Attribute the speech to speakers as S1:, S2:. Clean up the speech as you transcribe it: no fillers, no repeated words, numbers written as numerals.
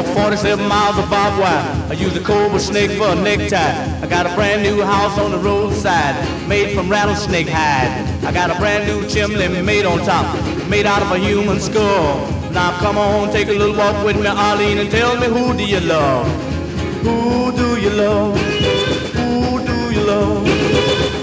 S1: 47 miles of barbed wire. I use a cobra snake for a necktie. I got a brand new house on the roadside, made from rattlesnake hide. I got a brand new chimney made on top, made out of a human skull. Now come on, take a little walk with me, Arlene, and tell me, who do you love? Who do you love? Who do you love?